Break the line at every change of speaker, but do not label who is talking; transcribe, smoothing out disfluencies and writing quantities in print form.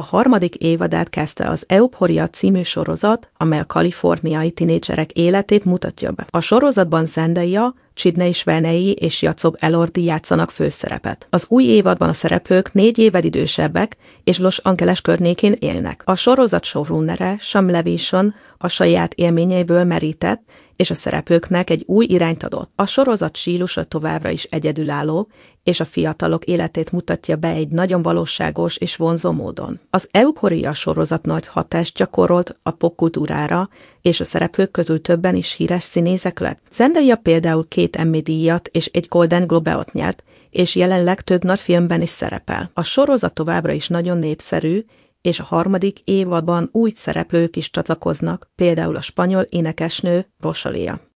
harmadik évadát kezdte az Euphoria című sorozat, amely a kaliforniai tinédzserek életét mutatja be. A sorozatban Zendaya, Sydney Sweeney és Jacob Elordi játszanak főszerepet. Az új évadban a szereplők 4 évvel idősebbek és Los Angeles környékén élnek. A sorozat showrunnere Sam Levinson a saját élményeiből merített, és a szereplőknek egy új irányt adott. A sorozat stílusa továbbra is egyedülálló, és a fiatalok életét mutatja be egy nagyon valóságos és vonzó módon. Az Euphoria sorozat nagy hatást gyakorolt a popkultúrára, és a szereplők közül többen is híres színészek lett. Zendaya például 2 Emmy-díjat és egy Golden Globe-ot nyert, és jelenleg több nagy filmben is szerepel. A sorozat továbbra is nagyon népszerű, és a harmadik évadban új szereplők is csatlakoznak, például a spanyol énekesnő Rosalía.